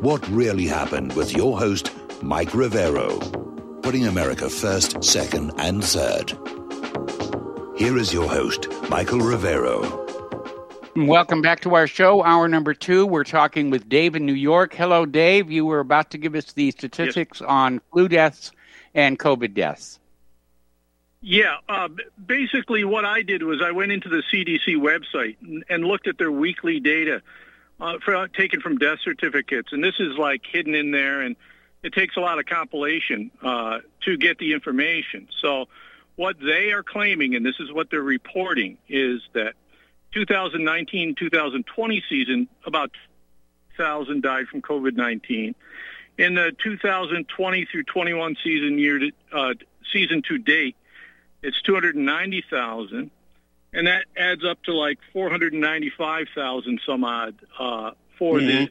What really happened with your host, Mike Rivero, putting America first, second, and third. Here is your host, Michael Rivero. Welcome back to our show, hour number 2. We're talking with Dave in New York. Hello, Dave. You were about to give us the statistics on flu deaths and COVID deaths. Yeah, basically what I did was I went into the CDC website and looked at their weekly data taken from death certificates. And this is like hidden in there, and it takes a lot of compilation to get the information. So what they are claiming, and this is what they're reporting, is that 2019-2020 season, about 1,000 died from COVID-19. In the 2020 through 21 season to date, it's 290,000, and that adds up to like 495,000 some odd for the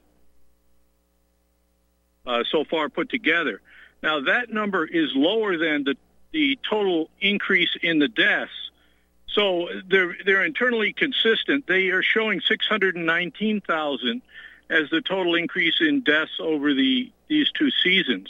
so far put together. Now that number is lower than the total increase in the deaths. So they're internally consistent. They are showing 619,000 as the total increase in deaths over these two seasons.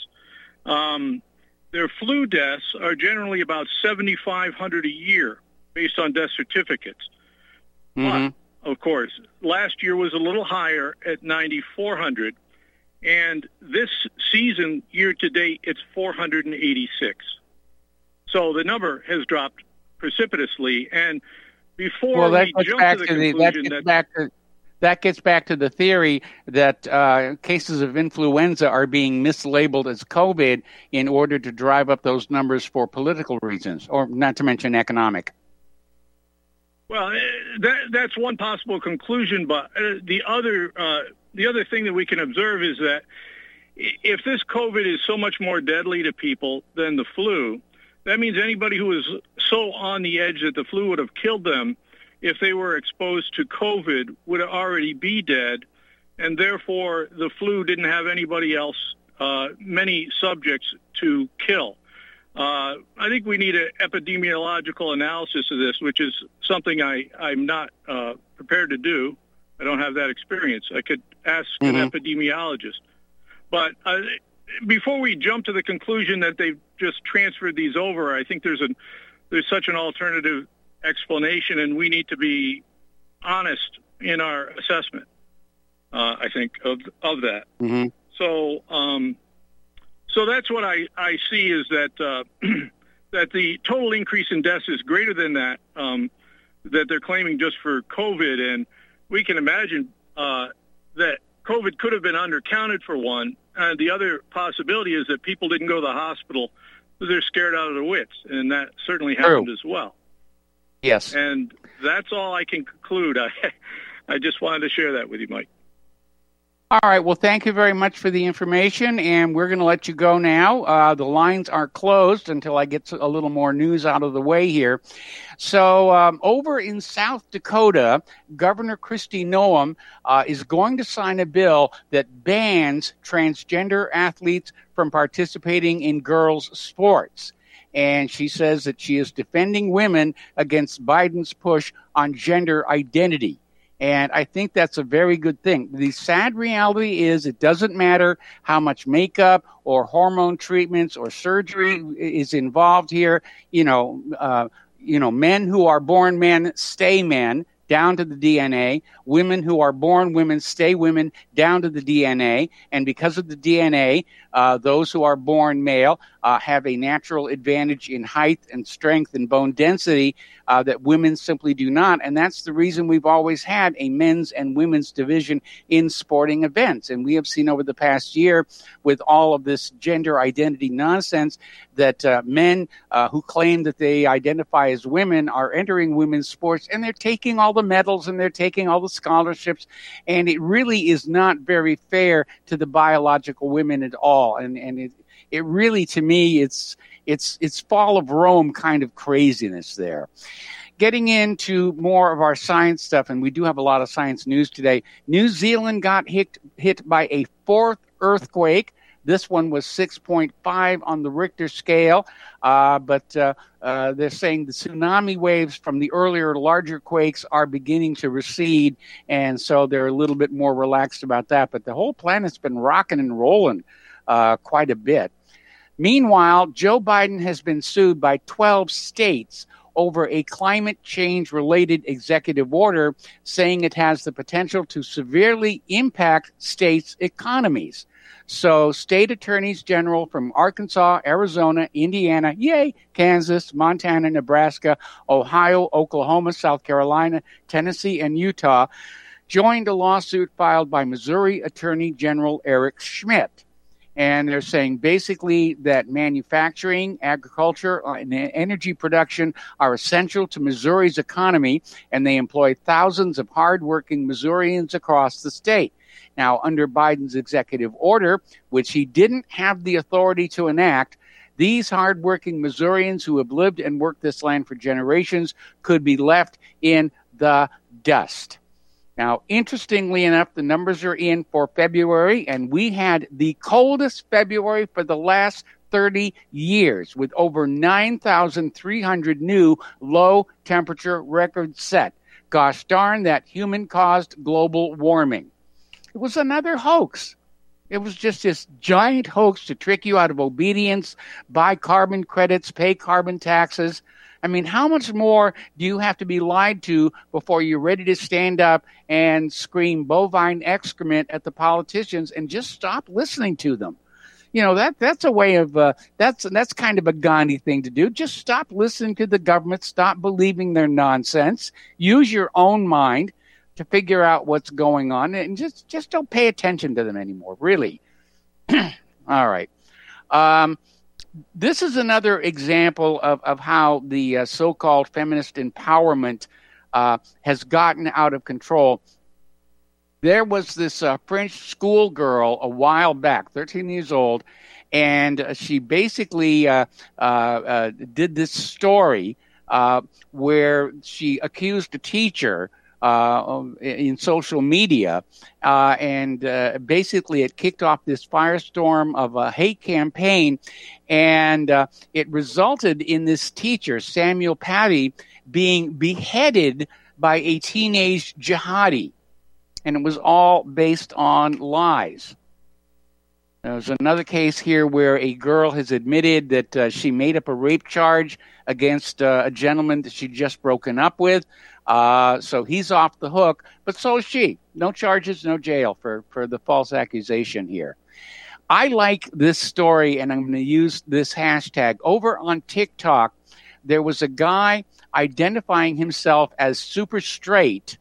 Their flu deaths are generally about 7,500 a year based on death certificates. But, of course, last year was a little higher at 9,400. And this season, year to date, it's 486. So the number has dropped precipitously. And before we jump to the conclusion that gets back to the theory that cases of influenza are being mislabeled as COVID in order to drive up those numbers for political reasons, or not to mention economic. Well, that's one possible conclusion, but the other thing that we can observe is that if this COVID is so much more deadly to people than the flu, that means anybody who was so on the edge that the flu would have killed them, if they were exposed to COVID, would already be dead, and therefore the flu didn't have anybody else, many subjects to kill. I think we need an epidemiological analysis of this, which is something I'm not prepared to do. I don't have that experience. I could ask an epidemiologist. But before we jump to the conclusion that they've just transferred these over, I think there's such an alternative explanation, and we need to be honest in our assessment, I think, of that. So that's what I see, is that that the total increase in deaths is greater than that they're claiming just for COVID. And we can imagine that COVID could have been undercounted for one. The other possibility is that people didn't go to the hospital because they're scared out of their wits, and that certainly happened as well. Yes. And that's all I can conclude. I just wanted to share that with you, Mike. All right. Well, thank you very much for the information, and we're going to let you go now. The lines are closed until I get a little more news out of the way here. So over in South Dakota, Governor Kristi Noem is going to sign a bill that bans transgender athletes from participating in girls' sports. And she says that she is defending women against Biden's push on gender identity. And I think that's a very good thing. The sad reality is it doesn't matter how much makeup or hormone treatments or surgery is involved here. Men who are born men stay men, down to the DNA. Women who are born women stay women, down to the DNA. And because of the DNA, those who are born male have a natural advantage in height and strength and bone density that women simply do not. And that's the reason we've always had a men's and women's division in sporting events. And we have seen over the past year, with all of this gender identity nonsense, that men who claim that they identify as women are entering women's sports, and they're taking all the medals and they're taking all the scholarships. And it really is not very fair to the biological women at all. And it really, to me, it's fall of Rome kind of craziness there. Getting into more of our science stuff, and we do have a lot of science news today. New Zealand got hit by a fourth earthquake. This one was 6.5 on the Richter scale, but they're saying the tsunami waves from the earlier larger quakes are beginning to recede, and so they're a little bit more relaxed about that. But the whole planet's been rocking and rolling quite a bit. Meanwhile, Joe Biden has been sued by 12 states over a climate change-related executive order, saying it has the potential to severely impact states' economies. So state attorneys general from Arkansas, Arizona, Indiana, Kansas, Montana, Nebraska, Ohio, Oklahoma, South Carolina, Tennessee, and Utah joined a lawsuit filed by Missouri Attorney General Eric Schmidt. And they're saying basically that manufacturing, agriculture, and energy production are essential to Missouri's economy, and they employ thousands of hardworking Missourians across the state. Now, under Biden's executive order, which he didn't have the authority to enact, these hardworking Missourians who have lived and worked this land for generations could be left in the dust. Now, interestingly enough, the numbers are in for February, and we had the coldest February for the last 30 years, with over 9,300 new low-temperature records set. Gosh darn, that human-caused global warming. It was another hoax. It was just this giant hoax to trick you out of obedience, buy carbon credits, pay carbon taxes. I mean, how much more do you have to be lied to before you're ready to stand up and scream bovine excrement at the politicians and just stop listening to them? You know, that's a way of that's kind of a Gandhi thing to do. Just stop listening to the government, stop believing their nonsense, use your own mind to figure out what's going on, and just don't pay attention to them anymore, really. All right. This is another example of how the so-called feminist empowerment has gotten out of control. There was this French schoolgirl a while back, 13 years old, and she basically did this story where she accused a teacher in social media, and basically it kicked off this firestorm of a hate campaign, and it resulted in this teacher, Samuel Paty, being beheaded by a teenage jihadi, and it was all based on lies. There's another case here where a girl has admitted that she made up a rape charge against a gentleman that she'd just broken up with. So he's off the hook, but so is she. No charges, no jail for the false accusation here. I like this story, and I'm going to use this hashtag. Over on TikTok, there was a guy identifying himself as super straight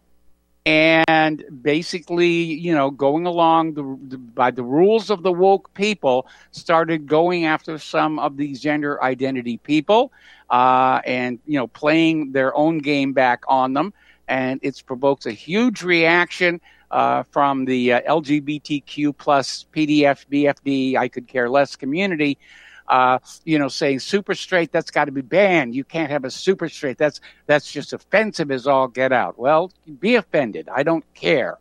and basically, you know, going along by the rules of the woke people, started going after some of these gender identity people and, you know, playing their own game back on them. And it's provoked a huge reaction from the LGBTQ plus PDF, BFD, I could care less community, you know, saying super straight, that's got to be banned. You can't have a super straight. That's just offensive as all get out. Well, be offended. I don't care.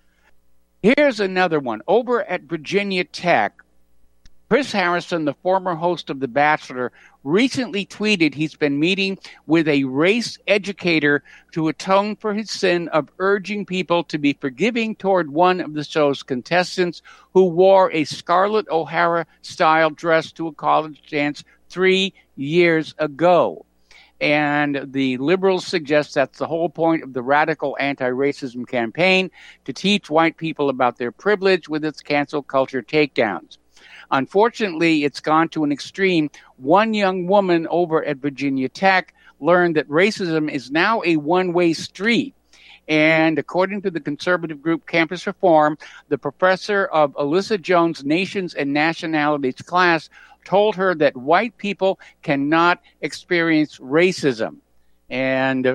Here's another one. Over at Virginia Tech, Chris Harrison, the former host of The Bachelor, recently tweeted he's been meeting with a race educator to atone for his sin of urging people to be forgiving toward one of the show's contestants who wore a Scarlett O'Hara-style dress to a college dance 3 years ago. And the liberals suggest that's the whole point of the radical anti-racism campaign, to teach white people about their privilege with its cancel culture takedowns. Unfortunately, it's gone to an extreme. One young woman over at Virginia Tech learned that racism is now a one-way street. And according to the conservative group Campus Reform, the professor of Alyssa Jones' Nations and Nationalities class told her that white people cannot experience racism. And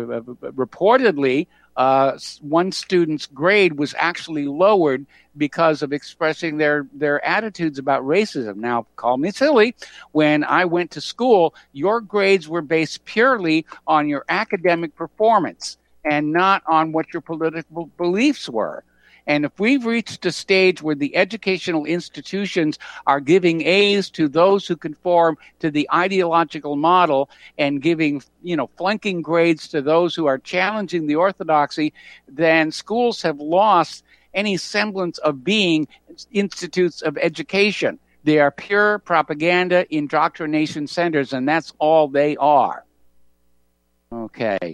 reportedly, one student's grade was actually lowered because of expressing their attitudes about racism. Now, call me silly. When I went to school, your grades were based purely on your academic performance and not on what your political beliefs were. And if we've reached a stage where the educational institutions are giving A's to those who conform to the ideological model and giving, flunking grades to those who are challenging the orthodoxy, then schools have lost any semblance of being institutes of education. They are pure propaganda indoctrination centers, and that's all they are. Okay.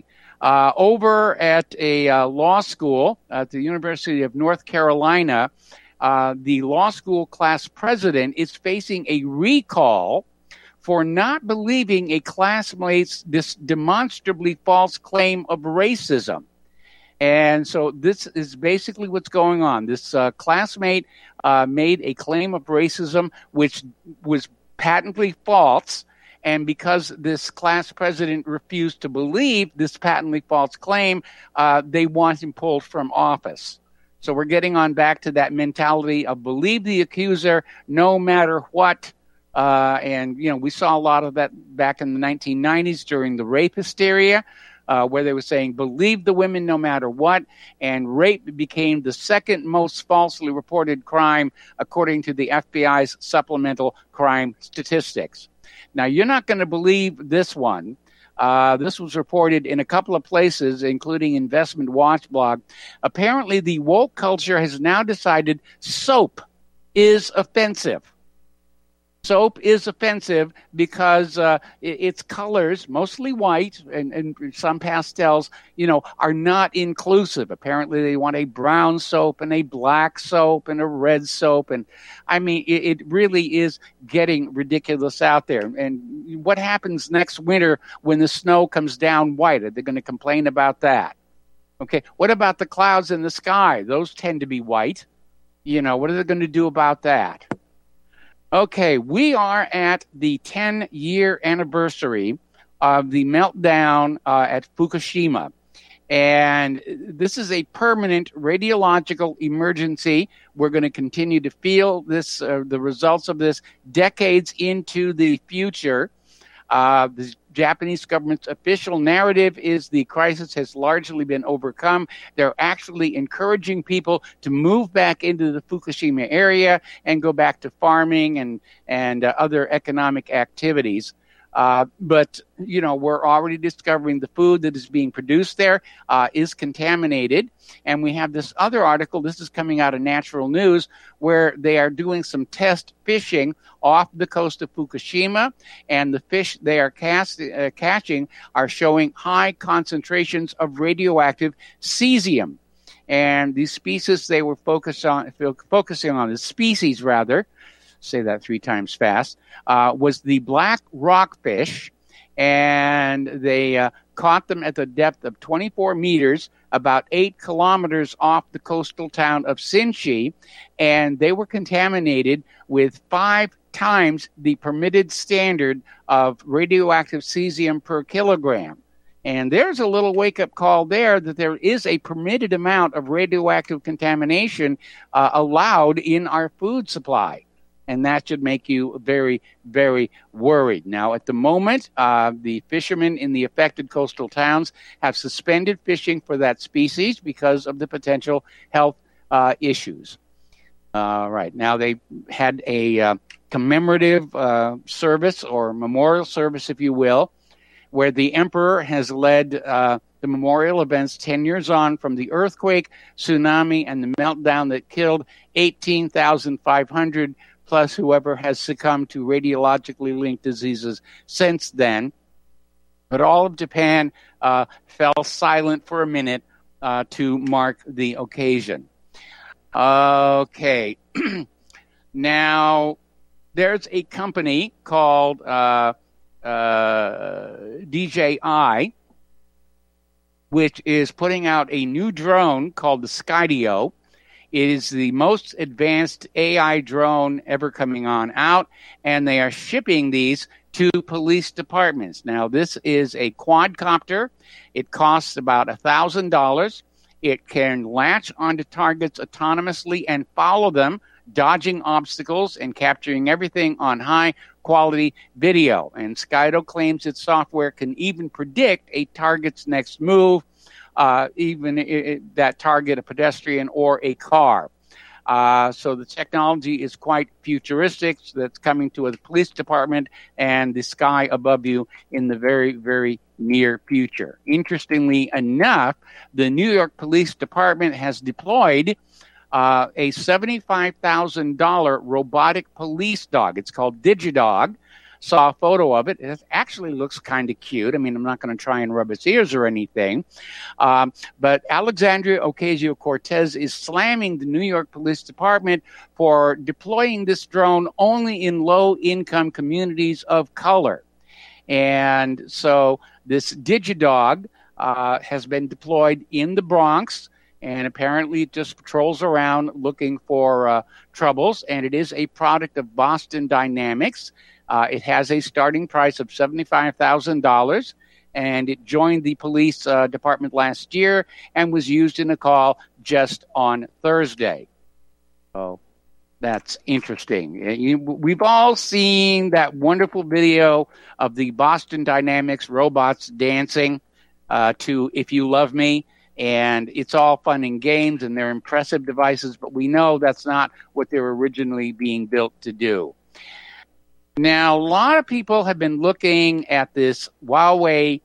Over at a law school at the University of North Carolina, the law school class president is facing a recall for not believing a classmate's this demonstrably false claim of racism. And so this is basically what's going on. This classmate made a claim of racism which was patently false. And because this class president refused to believe this patently false claim, they want him pulled from office. So we're getting on back to that mentality of believe the accuser no matter what. And we saw a lot of that back in the 1990s during the rape hysteria, where they were saying believe the women no matter what. And rape became the second most falsely reported crime, according to the FBI's supplemental crime statistics. Now, you're not going to believe this one. This was reported in a couple of places, including Investment Watch blog. Apparently, the woke culture has now decided soap is offensive. Soap is offensive because its colors, mostly white and some pastels, are not inclusive. Apparently, they want a brown soap and a black soap and a red soap. And I mean, it really is getting ridiculous out there. And what happens next winter when the snow comes down white? Are they going to complain about that? Okay. What about the clouds in the sky? Those tend to be white. What are they going to do about that? Okay, we are at the 10-year anniversary of the meltdown at Fukushima. And this is a permanent radiological emergency. We're going to continue to feel this, the results of this decades into the future. The Japanese government's official narrative is the crisis has largely been overcome. They're actually encouraging people to move back into the Fukushima area and go back to farming and other economic activities. But we're already discovering the food that is being produced there is contaminated. And we have this other article, this is coming out of Natural News, where they are doing some test fishing off the coast of Fukushima. And the fish they are catching are showing high concentrations of radioactive cesium. And these species they were focusing on, the species rather, say that 3 times fast, was the black rockfish, and they caught them at the depth of 24 meters, about 8 kilometers off the coastal town of Sinchi, and they were contaminated with 5 times the permitted standard of radioactive cesium per kilogram. And there's a little wake-up call there that there is a permitted amount of radioactive contamination allowed in our food supply. And that should make you very, very worried. Now, at the moment, the fishermen in the affected coastal towns have suspended fishing for that species because of the potential health issues. Right. Now, they had a commemorative service or memorial service, if you will, where the emperor has led the memorial events 10 years on from the earthquake, tsunami, and the meltdown that killed 18,500 plus whoever has succumbed to radiologically linked diseases since then. But all of Japan fell silent for a minute to mark the occasion. Okay. Now, there's a company called DJI, which is putting out a new drone called the Skydio. It is the most advanced AI drone ever coming on out, and they are shipping these to police departments. Now, this is a quadcopter. It costs about $1,000. It can latch onto targets autonomously and follow them, dodging obstacles and capturing everything on high-quality video. And Skydio claims its software can even predict a target's next move. that target a pedestrian or a car. So the technology is quite futuristic. That's coming to the police department and the sky above you in the very, very near future. Interestingly enough, the New York Police Department has deployed a $75,000 robotic police dog. It's called DigiDog. Saw a photo of it. It actually looks kind of cute. I mean, I'm not going to try and rub its ears or anything. But Alexandria Ocasio-Cortez is slamming the New York Police Department for deploying this drone only in low-income communities of color. And so this DigiDog has been deployed in the Bronx, and apparently it just patrols around looking for troubles. And it is a product of Boston Dynamics. It has a starting price of $75,000, and it joined the police department last year and was used in a call just on Thursday. So that's interesting. We've all seen that wonderful video of the Boston Dynamics robots dancing to If You Love Me, and it's all fun and games, and they're impressive devices, but we know that's not what they were originally being built to do. Now, a lot of people have been looking at this Huawei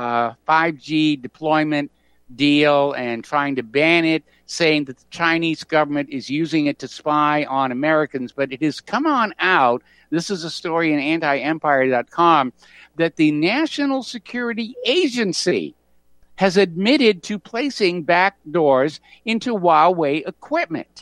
5G deployment deal and trying to ban it, saying that the Chinese government is using it to spy on Americans. But it has come on out, this is a story in antiempire.com, that the National Security Agency has admitted to placing backdoors into Huawei equipment.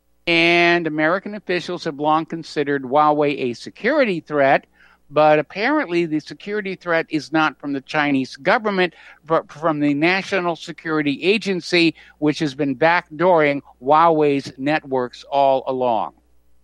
And American officials have long considered Huawei a security threat, but apparently the security threat is not from the Chinese government, but from the National Security Agency, which has been backdooring Huawei's networks all along.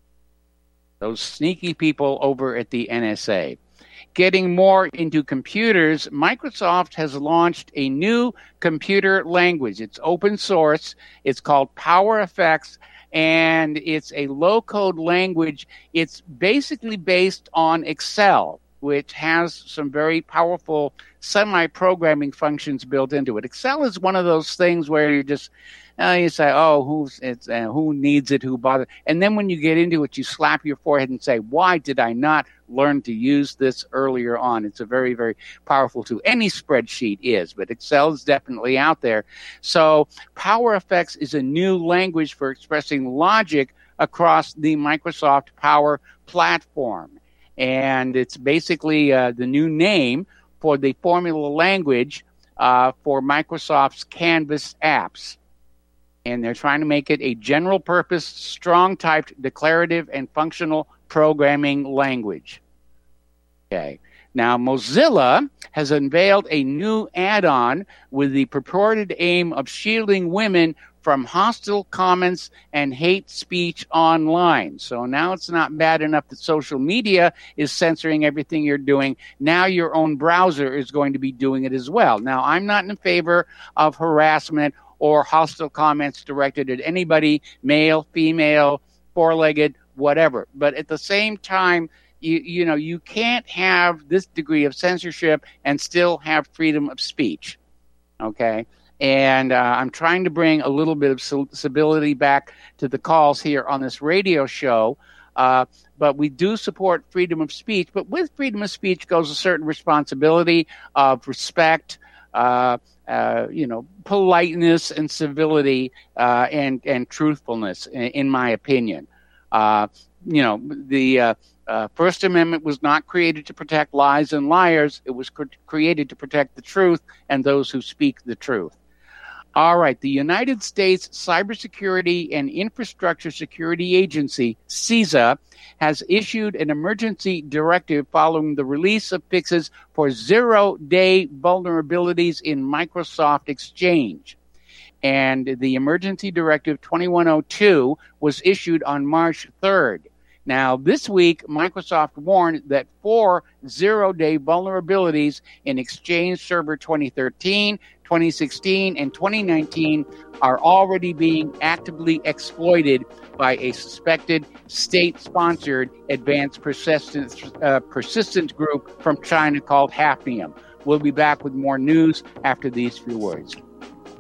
Those sneaky people over at the NSA. Getting more into computers, Microsoft has launched a new computer language. It's open source. It's called PowerFX. And it's a low-code language. It's basically based on Excel, which has some very powerful semi-programming functions built into it. Excel is one of those things where you just you say, "Oh, who needs it? Who bothers?" And then when you get into it, you slap your forehead and say, "Why did I not learn to use this earlier on?" It's a very, very powerful tool. Any spreadsheet is, but Excel is definitely out there. So PowerFX is a new language for expressing logic across the Microsoft Power platform. And it's basically the new name for the formula language for Microsoft's Canvas apps. And they're trying to make it a general-purpose, strong-typed, declarative, and functional programming language. Okay. Now, Mozilla has unveiled a new add-on with the purported aim of shielding women from hostile comments and hate speech online. So now it's not bad enough that social media is censoring everything you're doing. Now your own browser is going to be doing it as well. Now, I'm not in favor of harassment or hostile comments directed at anybody, male, female, four-legged, whatever. But at the same time, you can't have this degree of censorship and still have freedom of speech, okay? And I'm trying to bring a little bit of civility back to the calls here on this radio show. But we do support freedom of speech. But with freedom of speech goes a certain responsibility of respect, politeness and civility and truthfulness, in my opinion. The First Amendment was not created to protect lies and liars. It was created to protect the truth and those who speak the truth. All right, the United States Cybersecurity and Infrastructure Security Agency, CISA, has issued an emergency directive following the release of fixes for zero-day vulnerabilities in Microsoft Exchange. And the emergency directive 2102 was issued on March 3rd. Now, this week, Microsoft warned that 4 zero-day vulnerabilities in Exchange Server 2013, 2016, and 2019 are already being actively exploited by a suspected state-sponsored advanced persistence group from China called Hafnium. We'll be back with more news after these few words.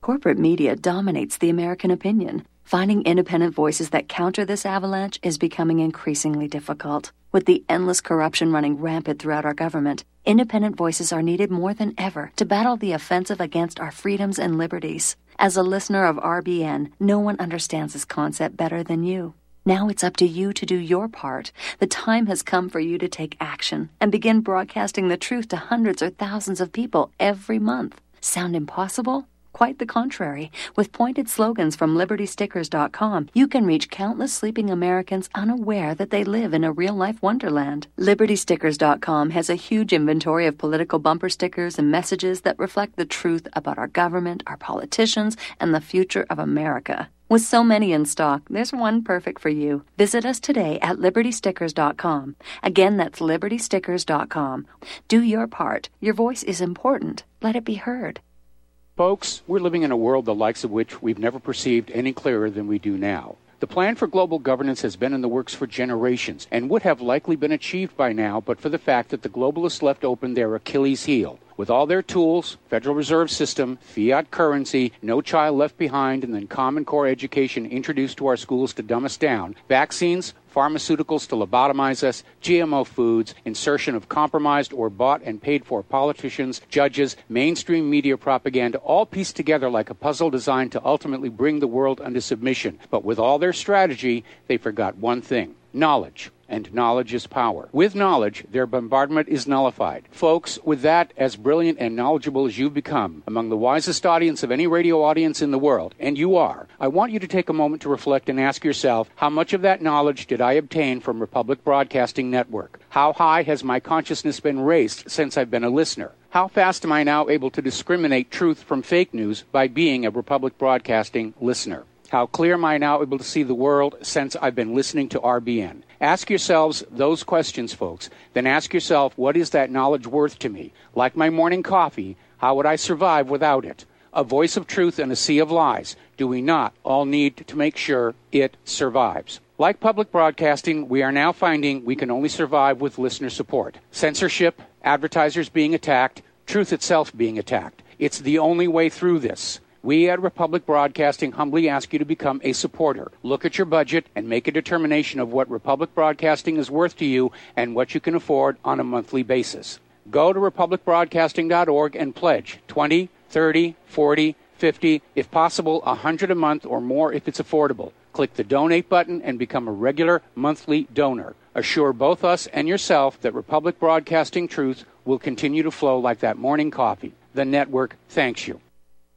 Corporate media dominates the American opinion. Finding independent voices that counter this avalanche is becoming increasingly difficult. With the endless corruption running rampant throughout our government, independent voices are needed more than ever to battle the offensive against our freedoms and liberties. As a listener of RBN, no one understands this concept better than you. Now it's up to you to do your part. The time has come for you to take action and begin broadcasting the truth to hundreds or thousands of people every month. Sound impossible? Quite the contrary. With pointed slogans from LibertyStickers.com, you can reach countless sleeping Americans unaware that they live in a real-life wonderland. LibertyStickers.com has a huge inventory of political bumper stickers and messages that reflect the truth about our government, our politicians, and the future of America. With so many in stock, there's one perfect for you. Visit us today at LibertyStickers.com. Again, that's LibertyStickers.com. Do your part. Your voice is important. Let it be heard. Folks, we're living in a world the likes of which we've never perceived any clearer than we do now. The plan for global governance has been in the works for generations and would have likely been achieved by now but for the fact that the globalists left open their Achilles heel. With all their tools, Federal Reserve System, fiat currency, no child left behind, and then Common Core education introduced to our schools to dumb us down, vaccines, pharmaceuticals to lobotomize us, GMO foods, insertion of compromised or bought and paid for politicians, judges, mainstream media propaganda, all pieced together like a puzzle designed to ultimately bring the world under submission. But with all their strategy, they forgot one thing: knowledge. And knowledge is power. With knowledge, their bombardment is nullified. Folks, with that, as brilliant and knowledgeable as you've become, among the wisest audience of any radio audience in the world, and you are, I want you to take a moment to reflect and ask yourself, how much of that knowledge did I obtain from Republic Broadcasting Network? How high has my consciousness been raised since I've been a listener? How fast am I now able to discriminate truth from fake news by being a Republic Broadcasting listener? How clear am I now able to see the world since I've been listening to RBN? Ask yourselves those questions, folks. Then ask yourself, what is that knowledge worth to me? Like my morning coffee, how would I survive without it? A voice of truth in a sea of lies. Do we not all need to make sure it survives? Like public broadcasting, we are now finding we can only survive with listener support. Censorship, advertisers being attacked, truth itself being attacked. It's the only way through this. We at Republic Broadcasting humbly ask you to become a supporter. Look at your budget and make a determination of what Republic Broadcasting is worth to you and what you can afford on a monthly basis. Go to republicbroadcasting.org and pledge $20, $30, $40, $50, if possible, $100 a month or more if it's affordable. Click the donate button and become a regular monthly donor. Assure both us and yourself that Republic Broadcasting truth will continue to flow like that morning coffee. The network thanks you.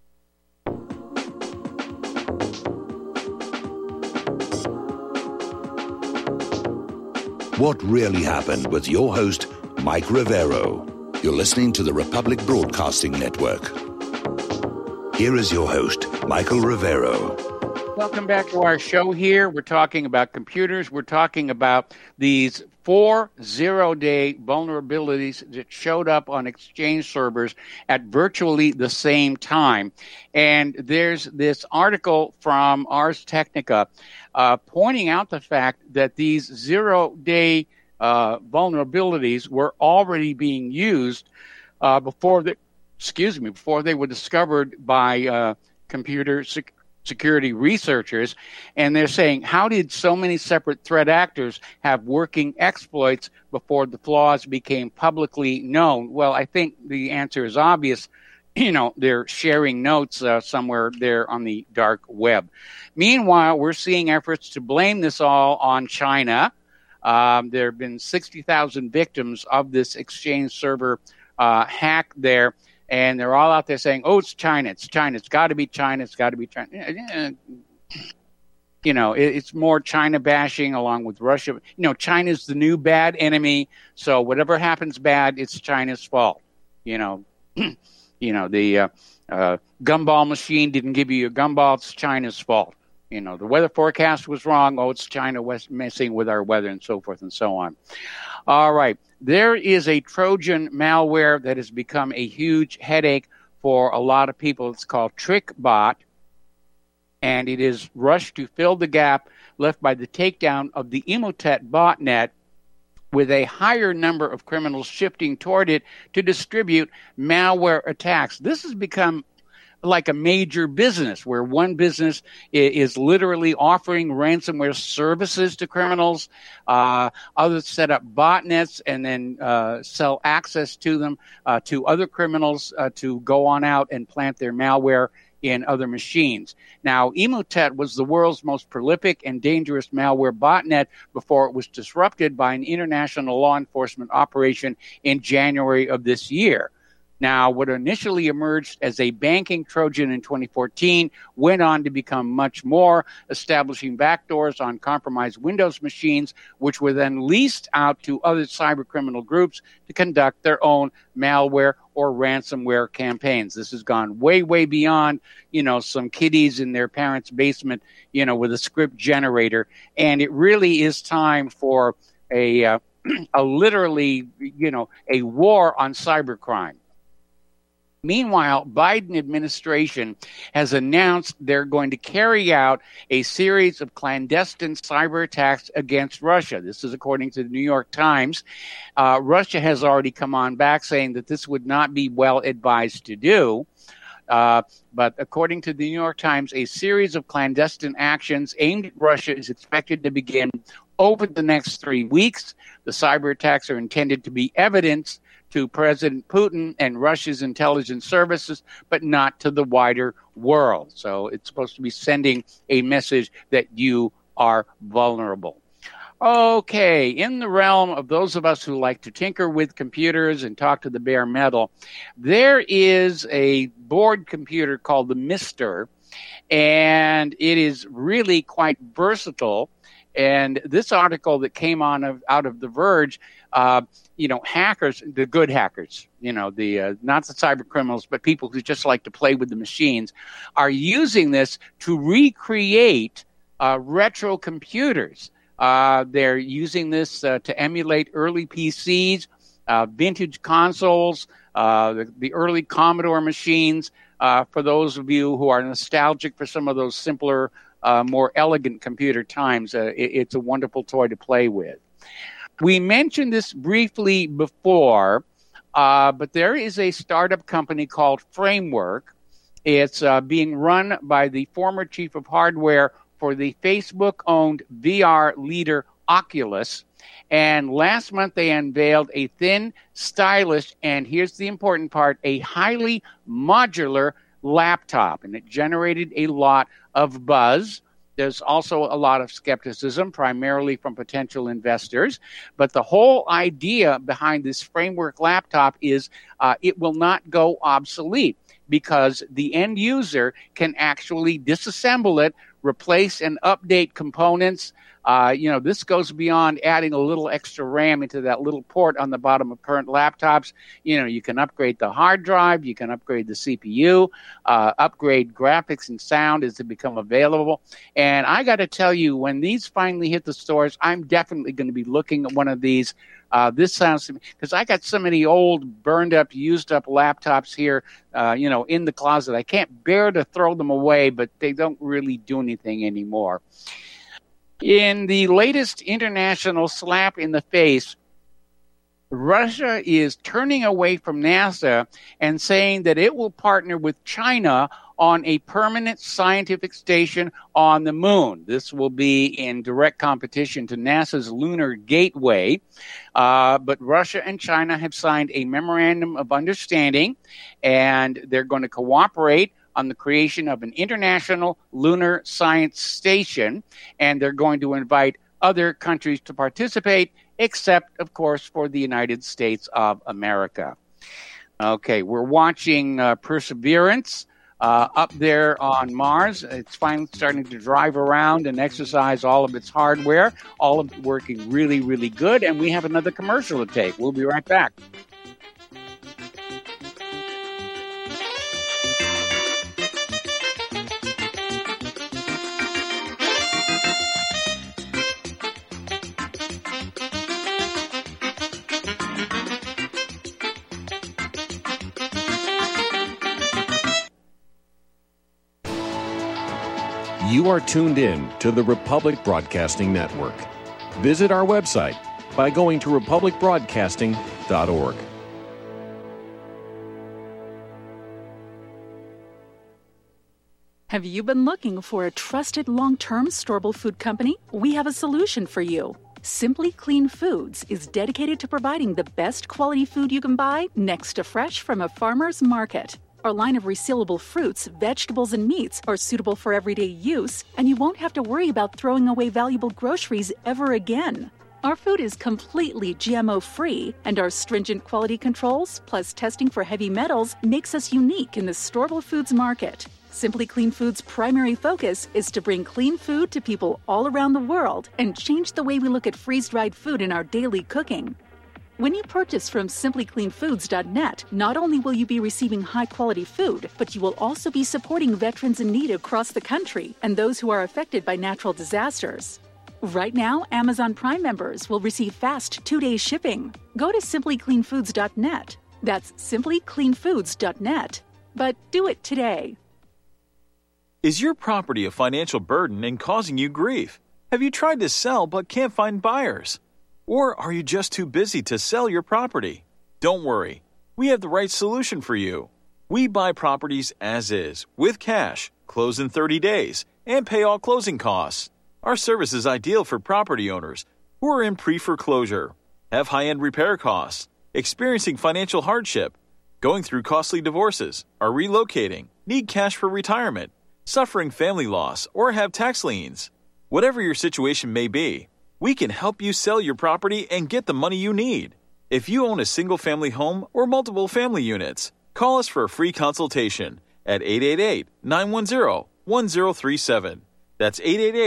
What really happened with your host, Mike Rivero. You're listening to the Republic Broadcasting Network. Here is your host, Michael Rivero. Welcome back to our show here. We're talking about computers. We're talking about these 4 zero-day vulnerabilities that showed up on Exchange servers at virtually the same time. And there's this article from Ars Technica pointing out the fact that these zero-day vulnerabilities were already being used before they were discovered by computer security researchers, and they're saying, how did so many separate threat actors have working exploits before the flaws became publicly known? Well, I think the answer is obvious. They're sharing notes somewhere there on the dark web. Meanwhile, we're seeing efforts to blame this all on China. There have been 60,000 victims of this Exchange server hack there. And they're all out there saying, oh, it's China, it's got to be China, it's got to be China. It's more China bashing along with Russia. China's the new bad enemy, so whatever happens bad, it's China's fault. The gumball machine didn't give you your gumball, it's China's fault. The weather forecast was wrong, oh, it's China messing with our weather and so forth and so on. All right. There is a Trojan malware that has become a huge headache for a lot of people. It's called TrickBot, and it is rushed to fill the gap left by the takedown of the Emotet botnet, with a higher number of criminals shifting toward it to distribute malware attacks. This has become like a major business where one business is literally offering ransomware services to criminals. Others set up botnets and then sell access to them to other criminals to go on out and plant their malware in other machines. Now, Emotet was the world's most prolific and dangerous malware botnet before it was disrupted by an international law enforcement operation in January of this year. Now, what initially emerged as a banking Trojan in 2014 went on to become much more, establishing backdoors on compromised Windows machines, which were then leased out to other cybercriminal groups to conduct their own malware or ransomware campaigns. This has gone way, way beyond, some kiddies in their parents' basement, with a script generator. And it really is time for a literally, a war on cybercrime. Meanwhile, Biden administration has announced they're going to carry out a series of clandestine cyber attacks against Russia. This is according to the New York Times. Russia has already come on back saying that this would not be well advised to do. But according to the New York Times, a series of clandestine actions aimed at Russia is expected to begin over the next 3 weeks. The cyber attacks are intended to be evidence to President Putin and Russia's intelligence services, but not to the wider world. So it's supposed to be sending a message that you are vulnerable. Okay, in the realm of those of us who like to tinker with computers and talk to the bare metal, there is a board computer called the Mister, and it is really quite versatile. And this article that came out of The Verge, hackers, the good hackers, not the cyber criminals, but people who just like to play with the machines, are using this to recreate retro computers. They're using this to emulate early PCs, vintage consoles, the early Commodore machines. For those of you who are nostalgic for some of those simpler, more elegant computer times, it's a wonderful toy to play with. We mentioned this briefly before, but there is a startup company called Framework. It's being run by the former chief of hardware for the Facebook-owned VR leader Oculus. And last month they unveiled a thin, stylish, and here's the important part, a highly modular laptop. And it generated a lot of buzz. There's also a lot of skepticism, primarily from potential investors. But the whole idea behind this Framework laptop is it will not go obsolete because the end user can actually disassemble it, replace and update components. This goes beyond adding a little extra RAM into that little port on the bottom of current laptops. You can upgrade the hard drive, you can upgrade the CPU, upgrade graphics and sound as they become available. And I got to tell you, when these finally hit the stores, I'm definitely going to be looking at one of these. This sounds to me, because I got so many old, burned up, used up laptops here, in the closet. I can't bear to throw them away, but they don't really do anything anymore. In the latest international slap in the face, Russia is turning away from NASA and saying that it will partner with China on a permanent scientific station on the moon. This will be in direct competition to NASA's Lunar Gateway. But Russia and China have signed a memorandum of understanding, and they're going to cooperate on the creation of an international lunar science station, and they're going to invite other countries to participate, except, of course, for the United States of America. Okay, we're watching Perseverance up there on Mars. It's finally starting to drive around and exercise all of its hardware, all of it working really, really good, and we have another commercial to take. We'll be right back. You are tuned in to the Republic Broadcasting Network. Visit our website by going to republicbroadcasting.org. Have you been looking for a trusted long-term storable food company? We have a solution for you. Simply Clean Foods is dedicated to providing the best quality food you can buy next to fresh from a farmer's market. Our line of resealable fruits, vegetables, and meats are suitable for everyday use, and you won't have to worry about throwing away valuable groceries ever again. Our food is completely GMO-free, and our stringent quality controls, plus testing for heavy metals, makes us unique in the storable foods market. Simply Clean Foods' primary focus is to bring clean food to people all around the world and change the way we look at freeze-dried food in our daily cooking. When you purchase from simplycleanfoods.net, not only will you be receiving high-quality food, but you will also be supporting veterans in need across the country and those who are affected by natural disasters. Right now, Amazon Prime members will receive fast 2-day shipping. Go to simplycleanfoods.net. That's simplycleanfoods.net. But do it today. Is your property a financial burden and causing you grief? Have you tried to sell but can't find buyers? Or are you just too busy to sell your property? Don't worry. We have the right solution for you. We buy properties as is, with cash, close in 30 days, and pay all closing costs. Our service is ideal for property owners who are in pre-foreclosure, have high-end repair costs, experiencing financial hardship, going through costly divorces, are relocating, need cash for retirement, suffering family loss, or have tax liens. Whatever your situation may be, we can help you sell your property and get the money you need. If you own a single-family home or multiple family units, call us for a free consultation at 888-910-1037. That's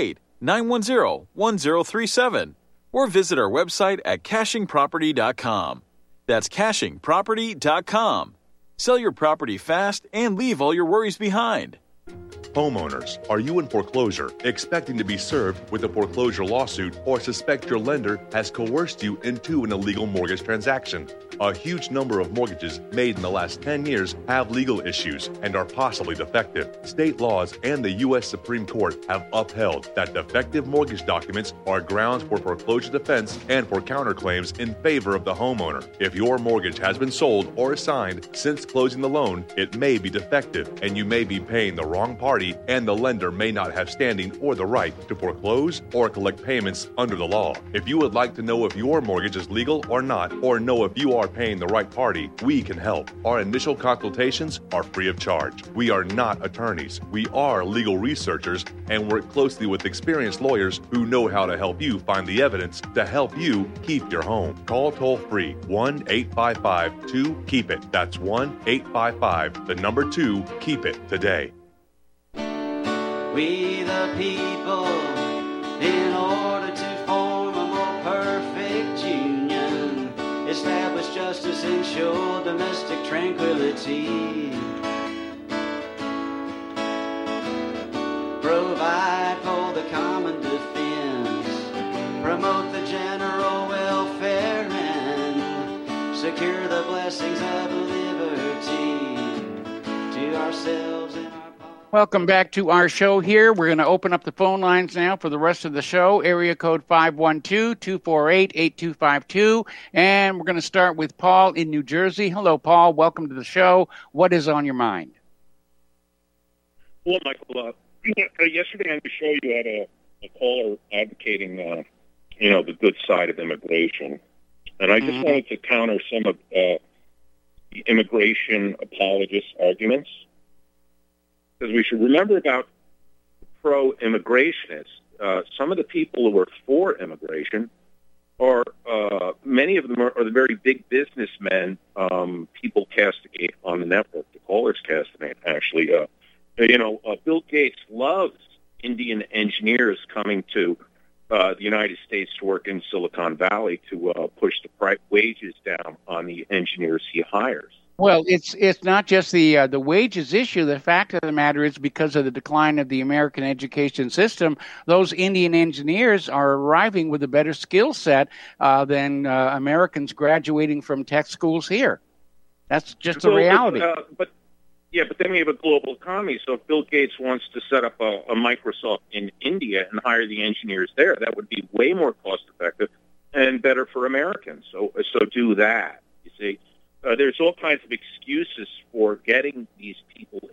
888-910-1037. Or visit our website at cashingproperty.com. That's cashingproperty.com. Sell your property fast and leave all your worries behind. Homeowners, are you in foreclosure, expecting to be served with a foreclosure lawsuit, or suspect your lender has coerced you into an illegal mortgage transaction? A huge number of mortgages made in the last 10 years have legal issues and are possibly defective. State laws and the U.S. Supreme Court have upheld that defective mortgage documents are grounds for foreclosure defense and for counterclaims in favor of the homeowner. If your mortgage has been sold or assigned since closing the loan, it may be defective and you may be paying the wrong party, and the lender may not have standing or the right to foreclose or collect payments under the law. If you would like to know if your mortgage is legal or not, or know if you are paying the right party, we can help. Our initial consultations are free of charge. We are not attorneys. We are legal researchers and work closely with experienced lawyers who know how to help you find the evidence to help you keep your home. Call toll-free 1-855-2-KEEP-IT. That's 1-855-2-KEEP-IT today. We the people, in order to form a more perfect union, establish justice, ensure domestic tranquility, provide for the common defense, promote the general welfare, and secure the blessings of liberty to ourselves and our... Welcome back to our show here. We're going to open up the phone lines now for the rest of the show. Area code 512-248-8252. And we're going to start with Paul in New Jersey. Hello, Paul. Welcome to the show. What is on your mind? Well, Michael, yesterday on your show you had a caller advocating, the good side of immigration. And I just wanted to counter some of the immigration apologist arguments. Because we should remember about pro-immigrationists. Some of the people who are for immigration are, many of them are the very big businessmen people castigate on the network. The callers castigate, actually. Bill Gates loves Indian engineers coming to the United States to work in Silicon Valley to push the wages down on the engineers he hires. Well, it's not just the wages issue. The fact of the matter is, because of the decline of the American education system, those Indian engineers are arriving with a better skill set than Americans graduating from tech schools here. That's just a reality. But then we have a global economy. So if Bill Gates wants to set up a Microsoft in India and hire the engineers there, that would be way more cost effective and better for Americans. So do that. You see. There's all kinds of excuses for getting these people in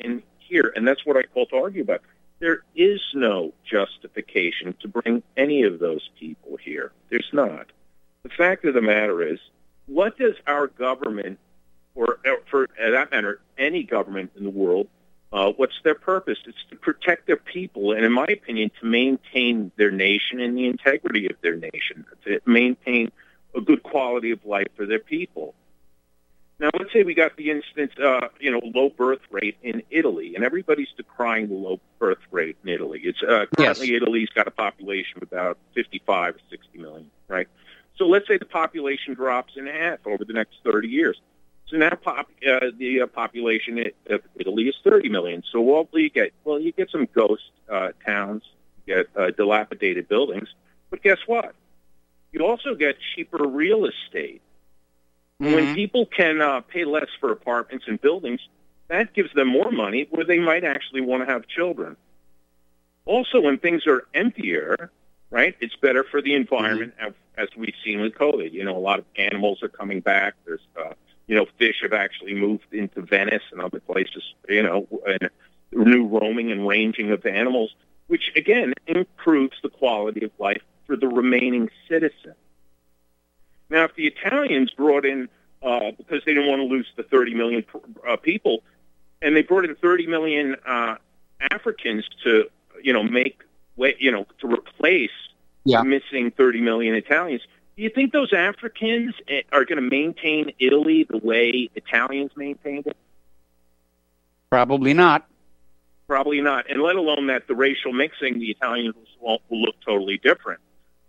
here, and that's what I call to argue about. There is no justification to bring any of those people here. There's not. The fact of the matter is, what does our government, or for that matter, any government in the world, what's their purpose? It's to protect their people, and in my opinion, to maintain their nation and the integrity of their nation, to maintain a good quality of life for their people. Now, let's say we got the instance, low birth rate in Italy, and everybody's decrying the low birth rate in Italy. It's currently Italy's got a population of about 55 or 60 million, right? So let's say the population drops in half over the next 30 years. So now the population of Italy is 30 million. So what do you get? Well, you get some ghost towns, you get dilapidated buildings, but guess what? You also get cheaper real estate. Mm-hmm. When people can pay less for apartments and buildings, that gives them more money where they might actually want to have children. Also, when things are emptier, right, it's better for the environment, as we've seen with COVID. A lot of animals are coming back. There's, fish have actually moved into Venice and other places, and new roaming and ranging of animals, which, again, improves the quality of life for the remaining citizens. Now, if the Italians brought in, because they didn't want to lose the 30 million people, and they brought in 30 million Africans to, make way, to replace the missing 30 million Italians, do you think those Africans are going to maintain Italy the way Italians maintained it? Probably not. Probably not, and let alone that the racial mixing, the Italians will look totally different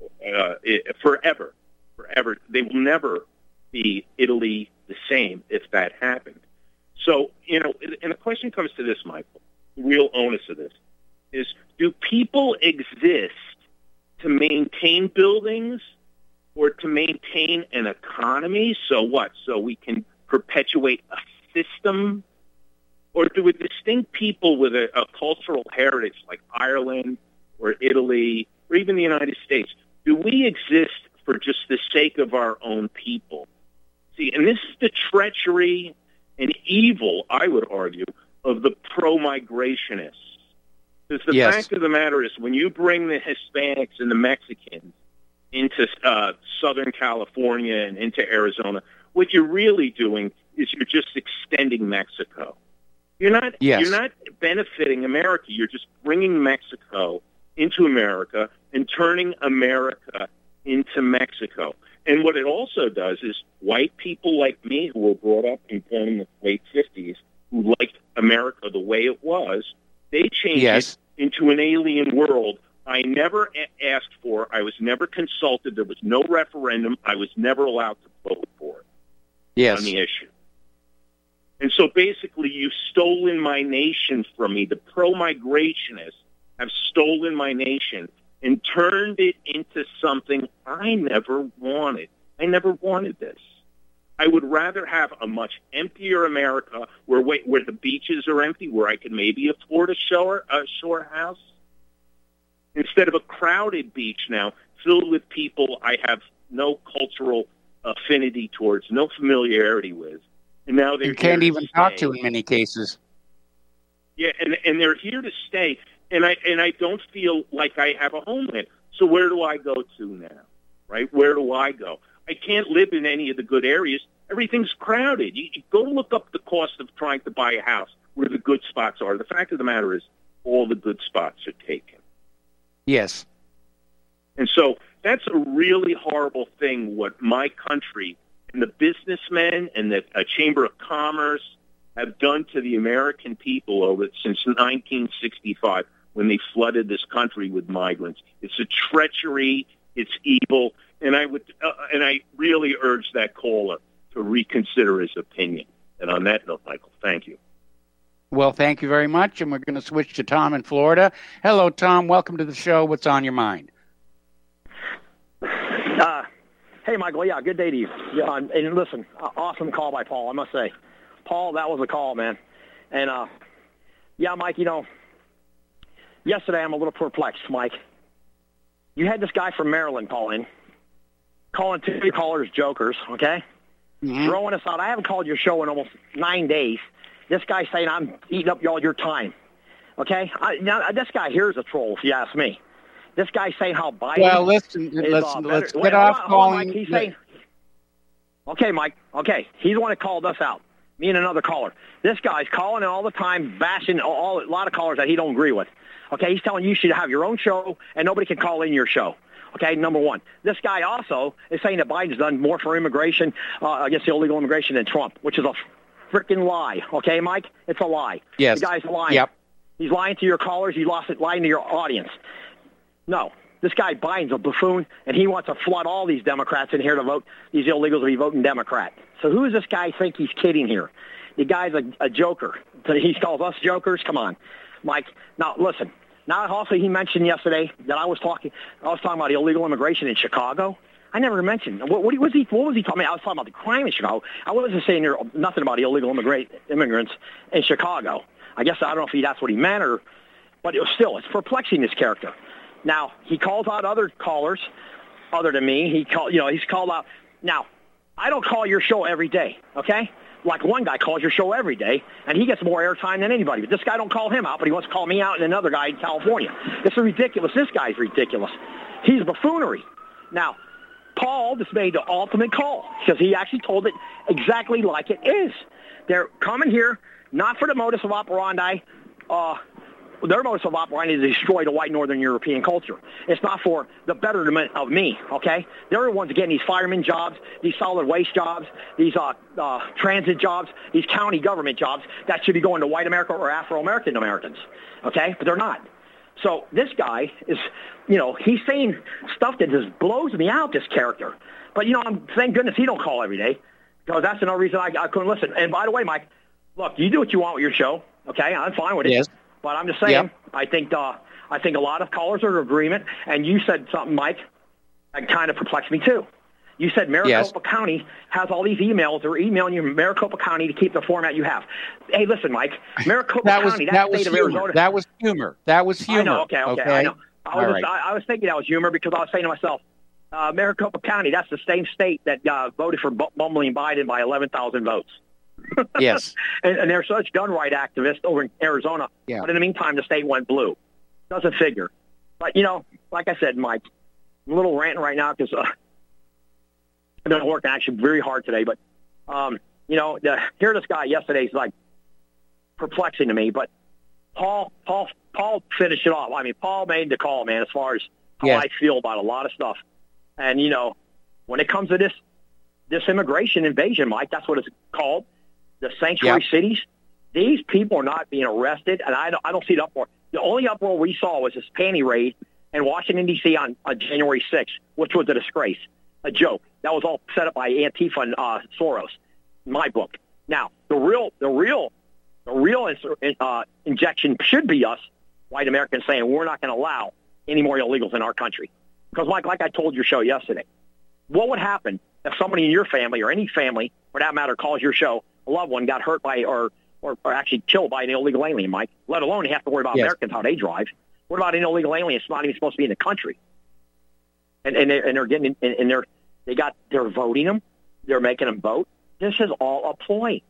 forever. Forever. They will never be Italy the same if that happened. So, and the question comes to this, Michael, the real onus of this is, do people exist to maintain buildings or to maintain an economy? So what? So we can perpetuate a system? Or do a distinct people with a cultural heritage like Ireland or Italy or even the United States, do we exist for just the sake of our own people? See, and this is the treachery and evil, I would argue, of the pro-migrationists. Because the fact of the matter is, when you bring the Hispanics and the Mexicans into Southern California and into Arizona, what you're really doing is you're just extending Mexico. You're not benefiting America. You're just bringing Mexico into America and turning America into Mexico. And what it also does is white people like me, who were brought up and born in the late 50s, who liked America the way it was, they changed it into an alien world I never asked for. I was never consulted. There was no referendum. I was never allowed to vote for it on the issue. And so basically you've stolen my nation from me. The pro-migrationists have stolen my nation and turned it into something I never wanted. I never wanted this. I would rather have a much emptier America where the beaches are empty, where I could maybe afford a shore house, instead of a crowded beach now filled with people I have no cultural affinity towards, no familiarity with. And now they can't even talk to in many cases. Yeah, and they're here to stay. And I don't feel like I have a homeland. So where do I go to now? Right? Where do I go? I can't live in any of the good areas. Everything's crowded. You go look up the cost of trying to buy a house where the good spots are. The fact of the matter is, all the good spots are taken. Yes. And so that's a really horrible thing, what my country and the businessmen and the Chamber of Commerce have done to the American people since 1965, when they flooded this country with migrants. It's a treachery. It's evil. And I really urge that caller to reconsider his opinion. And on that note, Michael, thank you. Well, thank you very much. And we're going to switch to Tom in Florida. Hello, Tom. Welcome to the show. What's on your mind? Hey, Michael. Yeah, good day to you. Yeah, and listen, awesome call by Paul, I must say. Paul, that was a call, man. And, Mike, yesterday I'm a little perplexed, Mike. You had this guy from Maryland calling two callers jokers, okay? Mm-hmm. Throwing us out. I haven't called your show in almost 9 days. This guy's saying I'm eating up all your time. Okay? Now, this guy here is a troll, if you ask me. This guy's saying how Biden Well, listen, let's get off calling. He's saying, okay, Mike, okay. He's the one that called us out, me and another caller. This guy's calling all the time, bashing a lot of callers that he don't agree with. Okay, he's telling you should have your own show and nobody can call in your show. Okay, number one. This guy also is saying that Biden's done more for immigration, against the illegal immigration than Trump, which is a freaking lie. Okay, Mike? It's a lie. Yes. The guy's lying. Yep. He's lying to your callers. He's lying to your audience. No. This guy Biden's a buffoon, and he wants to flood all these Democrats in here to vote, these illegals to be voting Democrat. So who does this guy think he's kidding here? The guy's a joker. He calls us jokers? Come on, Mike. Now, listen. Now, also, he mentioned yesterday that I was talking about illegal immigration in Chicago. I never mentioned. What was he talking about? I was talking about the crime in Chicago. I wasn't saying nothing about illegal immigrants in Chicago. I guess I don't know if that's what he meant, but it's perplexing, this character. Now, he calls out other callers other than me. He's called out. Now, I don't call your show every day, okay? Like one guy calls your show every day, and he gets more airtime than anybody. But this guy don't call him out, but he wants to call me out and another guy in California. This is ridiculous. This guy's ridiculous. He's buffoonery. Now, Paul just made the ultimate call because he actually told it exactly like it is. They're coming here not for the modus of operandi. Their modus of operandi is to destroy the white Northern European culture. It's not for the betterment of me, okay? They're the ones getting these fireman jobs, these solid waste jobs, these transit jobs, these county government jobs that should be going to white America or Afro-American Americans, okay? But they're not. So this guy is, he's saying stuff that just blows me out, this character. But, thank goodness he don't call every day because that's another reason I couldn't listen. And by the way, Mike, look, you do what you want with your show, okay? I'm fine with it. Yes. But I'm just saying, yep. I think a lot of callers are in agreement. And you said something, Mike, that kind of perplexed me too. You said Maricopa County has all these emails. They're emailing you from Maricopa County to keep the format you have. Hey, listen, Mike, Maricopa County, that state of Arizona. That was humor. I know. Okay. I know. I was thinking that was humor because I was saying to myself, Maricopa County, that's the same state that voted for bumbling Biden by 11,000 votes. Yes. and they're such gun right activists over in Arizona. Yeah. But in the meantime, the state went blue. Doesn't figure. But, like I said, Mike, I'm a little ranting right now because I've been working actually very hard today. But, hear this guy yesterday is like perplexing to me. But Paul finished it off. I mean, Paul made the call, man, as far as how I feel about a lot of stuff. And, when it comes to this immigration invasion, Mike, that's what it's called. The sanctuary cities, these people are not being arrested, and I don't see the uproar. The only uproar we saw was this panty raid in Washington, D.C. on January 6th, which was a disgrace, a joke. That was all set up by Antifa and Soros, in my book. Now, the real injection should be us, white Americans, saying we're not going to allow any more illegals in our country. Because, Mike, like I told your show yesterday, what would happen if somebody in your family or any family, for that matter, calls your show, a loved one got hurt by or actually killed by an illegal alien, Mike, let alone you have to worry about Americans, how they drive. What about an illegal alien that's not even supposed to be in the country? And they're getting they're voting them. They're making them vote. This is all a ploy.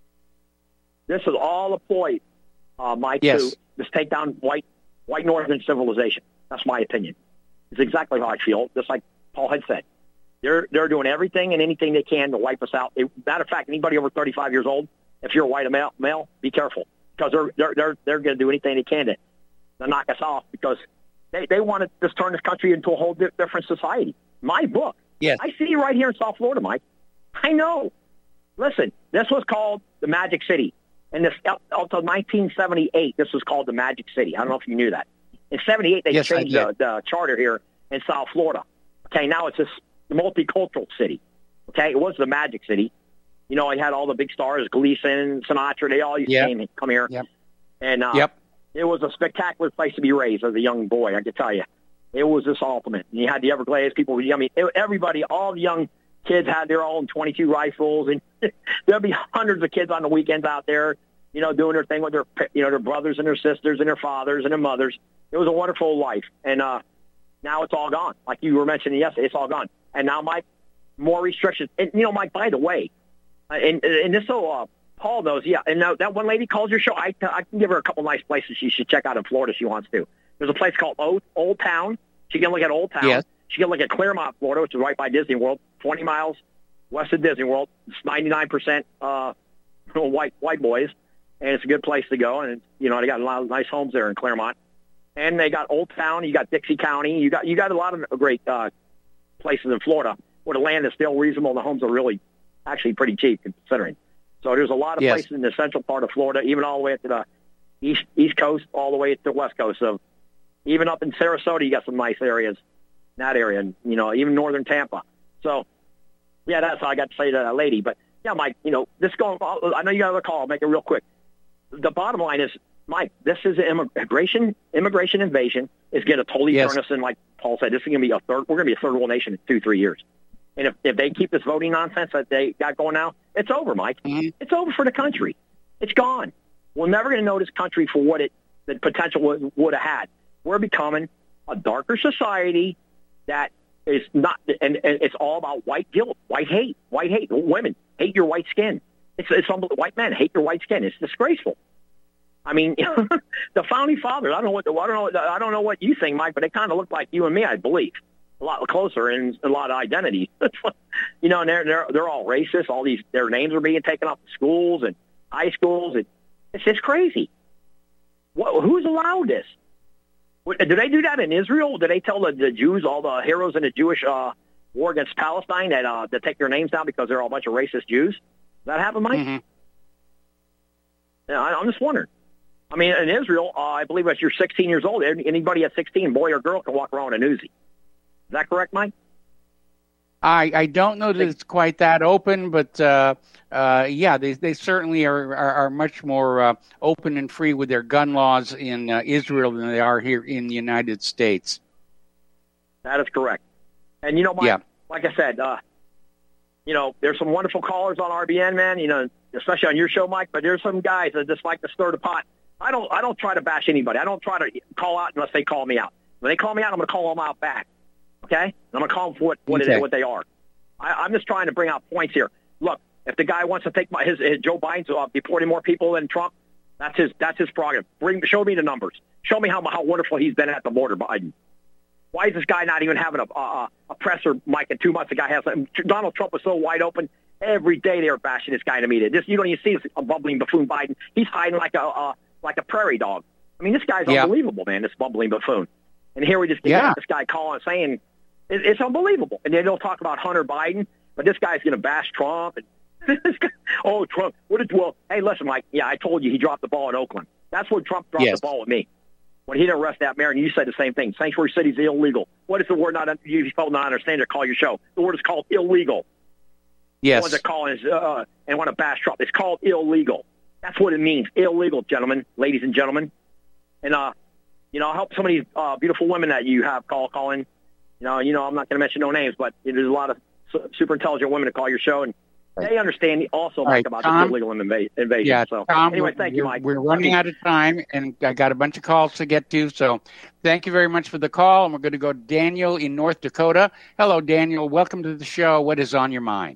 This is all a ploy, Mike, to just take down white Northern civilization. That's my opinion. It's exactly how I feel, just like Paul had said. They're doing everything and anything they can to wipe us out. Matter of fact, anybody over 35 years old, if you're a white male, be careful because they're going to do anything they can to knock us off because they want to just turn this country into a whole different society. My book. Yes. I see you right here in South Florida, Mike. I know. Listen, this was called the Magic City. And this up until 1978, this was called the Magic City. I don't know if you knew that. In 78, they changed the charter here in South Florida. Okay, now it's this multicultural city. Okay, it was the Magic City. It had all the big stars, Gleason, Sinatra. They all used to come here. Yep. And it was a spectacular place to be raised as a young boy, I can tell you. It was just ultimate. And you had the Everglades people. Everybody, all the young kids had their own 22 rifles, and there'd be hundreds of kids on the weekends out there, doing their thing with their brothers and their sisters and their fathers and their mothers. It was a wonderful life. And now it's all gone. Like you were mentioning yesterday, it's all gone. And now, Mike, more restrictions. And, Mike, by the way, and this will Paul knows, yeah. And now that one lady calls your show. I can give her a couple nice places she should check out in Florida if she wants to. There's a place called Old Town. She can look at Old Town. Yes. She can look at Claremont, Florida, which is right by Disney World, 20 miles west of Disney World. It's 99% white boys, and it's a good place to go. And they got a lot of nice homes there in Claremont. And they got Old Town. You got Dixie County. You got a lot of great places in Florida where the land is still reasonable and the homes are really actually pretty cheap considering. So there's a lot of places in the central part of Florida, even all the way up to the east coast, all the way to the west coast. So even up in Sarasota, you got some nice areas in that area, and even northern Tampa. So yeah, that's all I got to say to that lady. But yeah, Mike, this going. I know you got another call. I'll make it real quick. The bottom line is, Mike, this is an immigration invasion is going to totally turn us in. Like Paul said, this is going to be we're going to be a third world nation in 2-3 years. And if they keep this voting nonsense that they got going now, it's over, Mike. Mm-hmm. It's over for the country. It's gone. We're never going to know this country for what the potential would have had. We're becoming a darker society that is not, and it's all about white guilt, white hate. Women hate your white skin. It's white men hate your white skin. It's disgraceful. I mean, the founding fathers. I don't know what you think, Mike, but they kind of look like you and me, I believe. A lot closer and a lot of identity, and they're all racist. All their names are being taken off the schools and high schools. It's just crazy. Who's allowed this? Do they do that in Israel? Do they tell the Jews, all the heroes in the Jewish war against Palestine, that they take their names down because they're all a bunch of racist Jews? Does that happen, Mike? Mm-hmm. Yeah, I'm just wondering. I mean, in Israel, I believe if you're 16 years old, anybody at 16, boy or girl, can walk around with a Uzi. Is that correct, Mike? I don't know that it's quite that open, but yeah, they certainly are much more open and free with their gun laws in Israel than they are here in the United States. That is correct. And Mike, like I said, there's some wonderful callers on RBN, man. Especially on your show, Mike. But there's some guys that just like to stir the pot. I don't try to bash anybody. I don't try to call out unless they call me out. When they call me out, I'm going to call them out back. Okay? And I'm going to call them for what they are. I'm just trying to bring out points here. Look, if the guy wants to take his Joe Biden's deporting more people than Trump, that's his prerogative. Show me the numbers. Show me how wonderful he's been at the border, Biden. Why is this guy not even having a presser, Mike, in 2 months? The guy has. Donald Trump was so wide open. Every day they were bashing this guy in the media. You don't even see a bumbling buffoon Biden. He's hiding like a prairie dog. I mean, this guy's unbelievable, man, this bumbling buffoon. And here we just get this guy calling saying, it's unbelievable. And then they'll talk about Hunter Biden, but this guy's going to bash Trump. And Trump. Hey, listen, Mike. Yeah, I told you he dropped the ball in Oakland. That's where Trump dropped the ball with me. When he didn't arrest that mayor, and you said the same thing. Sanctuary cities illegal. What is the word you felt not understand to call your show? The word is called illegal. Yes. The ones that call and want to bash Trump. It's called illegal. That's what it means. Illegal, gentlemen, ladies and gentlemen. And, I'll help some of these beautiful women that you have calling. I'm not going to mention no names, but there's a lot of super intelligent women that call your show, and they understand also, Mike, about this illegal invasion. Yeah, so Tom, anyway, thank you, Mike. We're running out of time, and I got a bunch of calls to get to, so thank you very much for the call, and we're going to go to Daniel in North Dakota. Hello, Daniel. Welcome to the show. What is on your mind?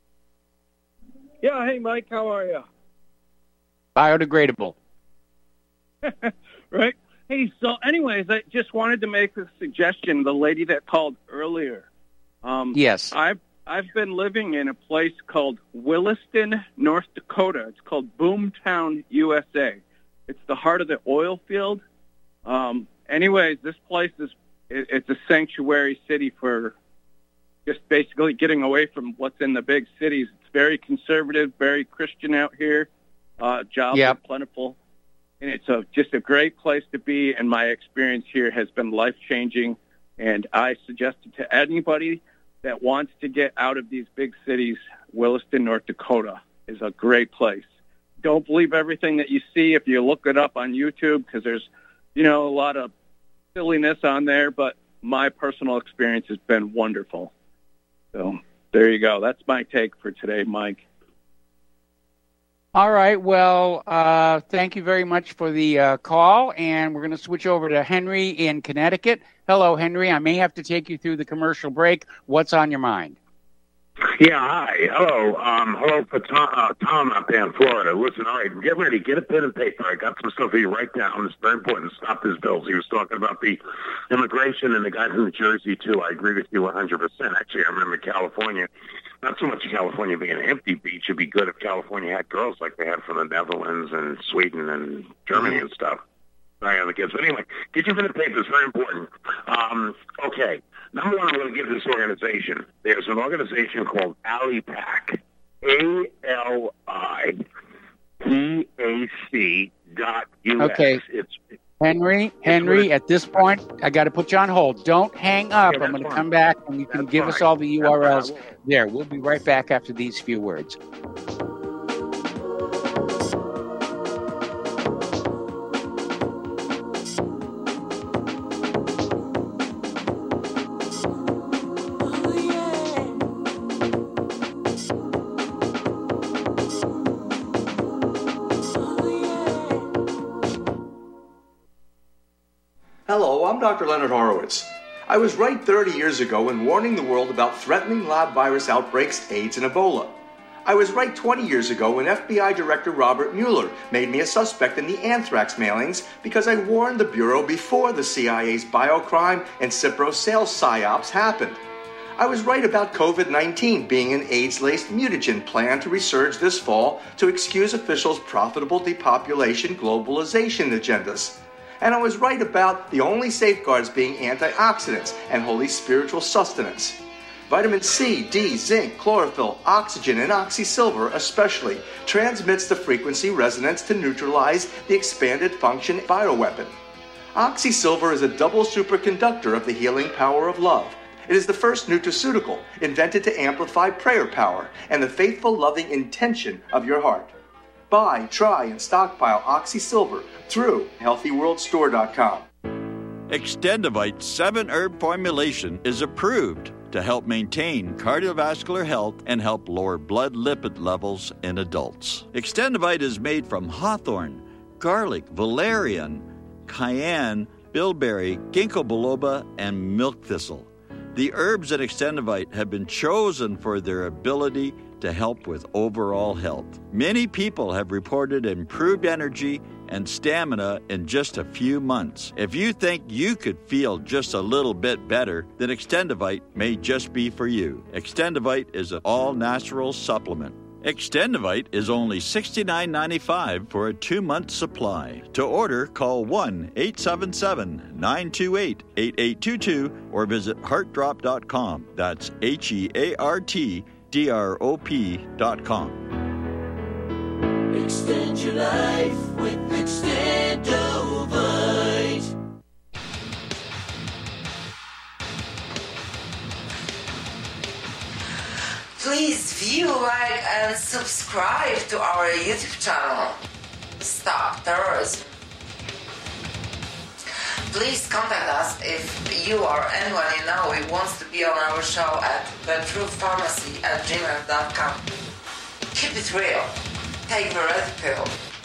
Yeah, hey, Mike. How are you? Biodegradable. Right. Hey, so anyways, I just wanted to make a suggestion. The lady that called earlier. Yes. I've been living in a place called Williston, North Dakota. It's called Boomtown, USA. It's the heart of the oil field. Anyways, this place it's a sanctuary city for just basically getting away from what's in the big cities. It's very conservative, very Christian out here. Jobs are plentiful. And it's just a great place to be, and my experience here has been life-changing. And I suggest it to anybody that wants to get out of these big cities. Williston, North Dakota is a great place. Don't believe everything that you see if you look it up on YouTube, because there's, a lot of silliness on there, but my personal experience has been wonderful. So there you go. That's my take for today, Mike. All right. Well, thank you very much for the call, and we're going to switch over to Henry in Connecticut. Hello, Henry. I may have to take you through the commercial break. What's on your mind? Yeah, hi. Hello. Hello for Tom up there in Florida. Listen, all right, get ready. Get a pen and paper. I got some stuff for you right now. It's very important. Stop this, Bills. He was talking about the immigration and the guy from New Jersey, too. I agree with you 100%. Actually, I remember California. Not so much California being an empty beach. It'd be good if California had girls like they had from the Netherlands and Sweden and Germany and stuff. Sorry, other kids. But anyway, get your pen and paper. It's very important. Okay. Number one, I'm going to give this organization. There's an organization called AliPac, AliPac.us. Okay. Henry, at this point, I got to put you on hold. Don't hang up. I'm going to come back, and you can give us all the URLs there. We'll be right back after these few words. Hello, I'm Dr. Leonard Horowitz. I was right 30 years ago in warning the world about threatening lab virus outbreaks, AIDS, and Ebola. I was right 20 years ago when FBI Director Robert Mueller made me a suspect in the anthrax mailings because I warned the Bureau before the CIA's biocrime and Cipro sales psyops happened. I was right about COVID-19 being an AIDS-laced mutagen planned to resurge this fall to excuse officials' profitable depopulation globalization agendas. And I was right about the only safeguards being antioxidants and holy spiritual sustenance. Vitamin C, D, zinc, chlorophyll, oxygen, and oxysilver especially transmits the frequency resonance to neutralize the expanded function bioweapon. Oxysilver is a double superconductor of the healing power of love. It is the first nutraceutical invented to amplify prayer power and the faithful, loving intention of your heart. Buy, try, and stockpile Oxysilver through HealthyWorldStore.com. Extendivite's 7-herb formulation is approved to help maintain cardiovascular health and help lower blood lipid levels in adults. Extendivite is made from hawthorn, garlic, valerian, cayenne, bilberry, ginkgo biloba, and milk thistle. The herbs in Extendivite have been chosen for their ability to help with overall health. Many people have reported improved energy and stamina in just a few months. If you think you could feel just a little bit better, then Extendivite may just be for you. Extendivite is an all-natural supplement. Extendivite is only $69.95 for a 2-month supply. To order, call 1-877-928-8822 or visit heartdrop.com. That's HeartDrop.com. Extend your life with Extendovite. Please view, like, and subscribe to our YouTube channel. Stop Terrorism. Please contact us if you or anyone you know who wants to be on our show at thetruthpharmacy@gmail.com. Keep it real. Take the red pill.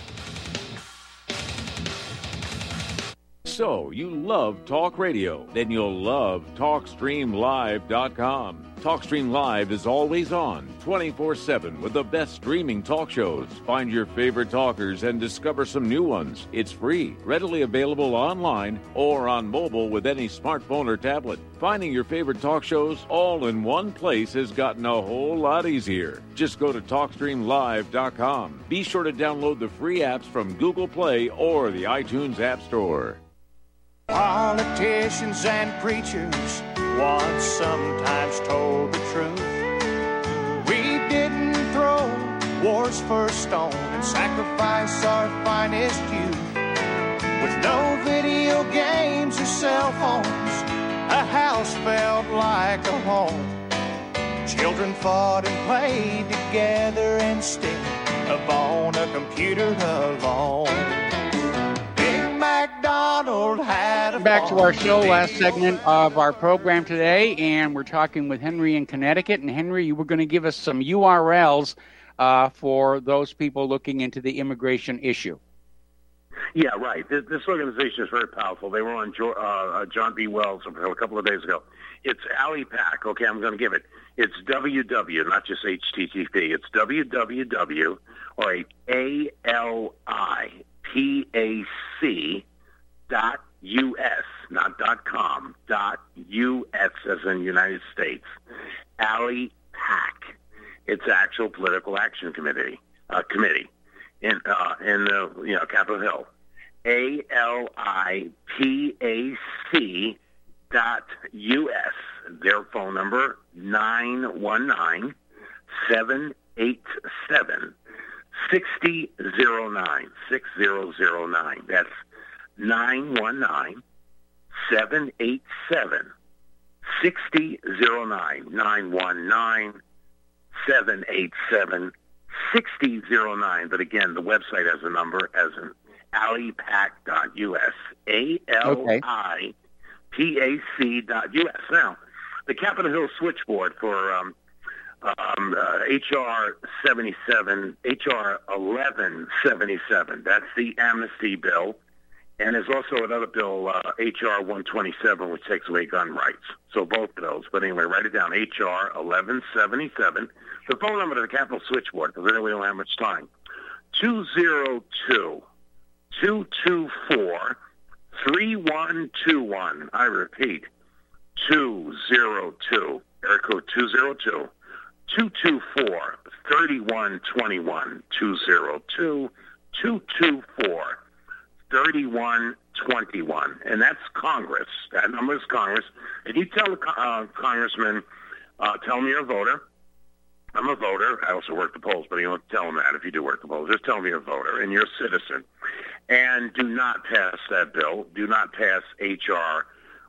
So, you love talk radio? Then you'll love TalkStreamLive.com. TalkStream Live is always on, 24/7, with the best streaming talk shows. Find your favorite talkers and discover some new ones. It's free, readily available online or on mobile with any smartphone or tablet. Finding your favorite talk shows all in one place has gotten a whole lot easier. Just go to TalkStreamLive.com. Be sure to download the free apps from Google Play or the iTunes App Store. Politicians and preachers once sometimes told the truth. We didn't throw war's first stone and sacrifice our finest youth. With no video games or cell phones, a house felt like a home. Children fought and played together instead of on a computer alone. McDonald had a Back to our show, last segment of our program today, and we're talking with Henry in Connecticut. And Henry, you were going to give us some URLs for those people looking into the immigration issue. Yeah, right. This organization is very powerful. They were on John B. Wells a couple of days ago. It's AliPac. Okay, I'm going to give it. It's www, not just HTTP. It's www, all right, ALIPAC.US, not .com, .US as in United States. AliPac. It's actual political action committee in Capitol Hill. ALIPAC.US. Their phone number 919-787-6009. 6009. That's 919-787-6009. 919-787-6009. But again, the website has a number as in AliPac.us. ALIPAC.us. Now, the Capitol Hill switchboard for H.R. 1177. That's the amnesty bill. And there's also another bill, H.R. 127, which takes away gun rights. So both of those. But anyway, write it down, H.R. 1177. The phone number to the Capitol switchboard, because we don't have much time, 202-224-3121. I repeat, 202, area code 202-224-3121, 202-224-3121. And that's Congress. That number is Congress. And you tell the congressman, tell me you're a voter. I'm a voter. I also work the polls, but you don't tell them that if you do work the polls. Just tell me you're a voter and you're a citizen. And do not pass that bill. Do not pass H.R.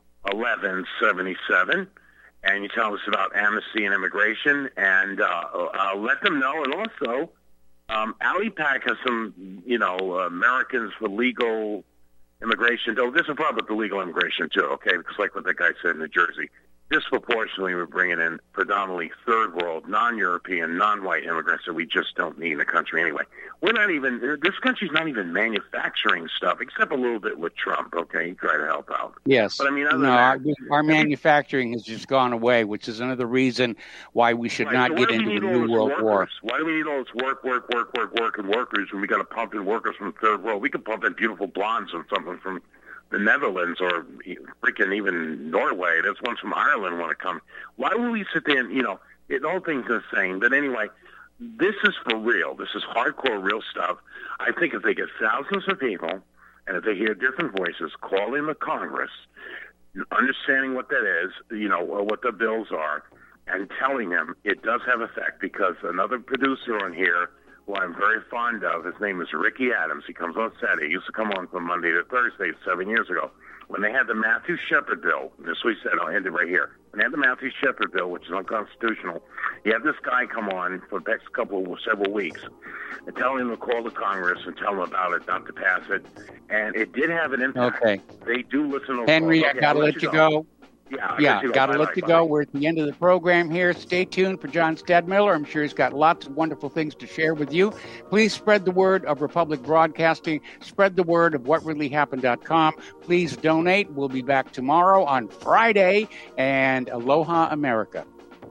1177. And you tell us about amnesty and immigration. And let them know. And also, AliPac has some, Americans for legal immigration. Oh, there's a problem with the legal immigration, too, okay? Because like what that guy said in New Jersey, disproportionately we're bringing in predominantly third world, non-European, non-white immigrants that we just don't need in the country anyway. This country's not even manufacturing stuff, except a little bit with Trump, okay? He tried to help out. Yes. But I mean, our manufacturing has just gone away, which is another reason why we should not get into a new world war. Why do we need all this work, and workers when we got to pump in workers from the third world? We could pump in beautiful blondes or something from the Netherlands or freaking even Norway. There's ones from Ireland want to come. Why would we sit there and, the whole thing's insane. But anyway, this is for real. This is hardcore real stuff. I think if they get thousands of people and if they hear different voices calling the Congress, understanding what that is, what the bills are, and telling them it does have effect, because another producer on here who I'm very fond of, his name is Ricky Adams. He comes on Saturday. He used to come on from Monday to Thursday 7 years ago. When they had the Matthew Shepard bill, this is what he said, I'll end it right here. When they had the Matthew Shepard bill, which is unconstitutional, he had this guy come on for the next several weeks and tell him to call the Congress and tell them about it, not to pass it. And it did have an impact. Okay. They do listen to Henry, calls. I got to let you go. Yeah, got to let you go. We're at the end of the program here. Stay tuned for John Stadmiller. I'm sure he's got lots of wonderful things to share with you. Please spread the word of Republic Broadcasting. Spread the word of whatreallyhappened.com. Please donate. We'll be back tomorrow on Friday. And Aloha America.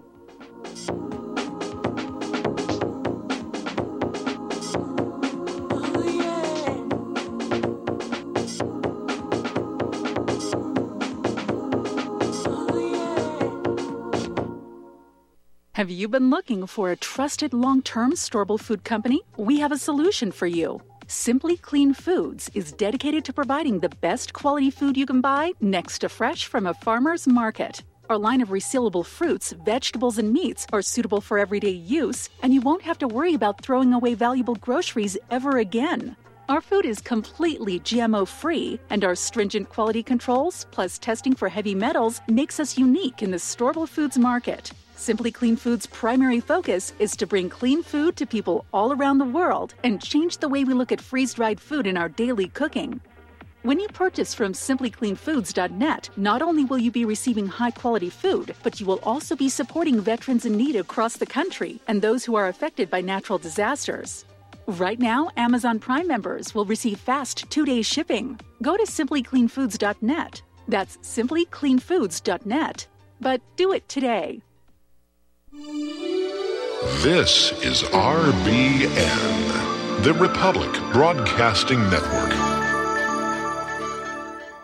Have you been looking for a trusted long-term storable food company? We have a solution for you. Simply Clean Foods is dedicated to providing the best quality food you can buy next to fresh from a farmer's market. Our line of resealable fruits, vegetables, and meats are suitable for everyday use, and you won't have to worry about throwing away valuable groceries ever again. Our food is completely GMO-free, and our stringent quality controls, plus testing for heavy metals, makes us unique in the storable foods market. Simply Clean Foods' primary focus is to bring clean food to people all around the world and change the way we look at freeze-dried food in our daily cooking. When you purchase from simplycleanfoods.net, not only will you be receiving high-quality food, but you will also be supporting veterans in need across the country and those who are affected by natural disasters. Right now, Amazon Prime members will receive fast 2-day shipping. Go to simplycleanfoods.net. That's simplycleanfoods.net. But do it today. This is RBN, the Republic Broadcasting Network.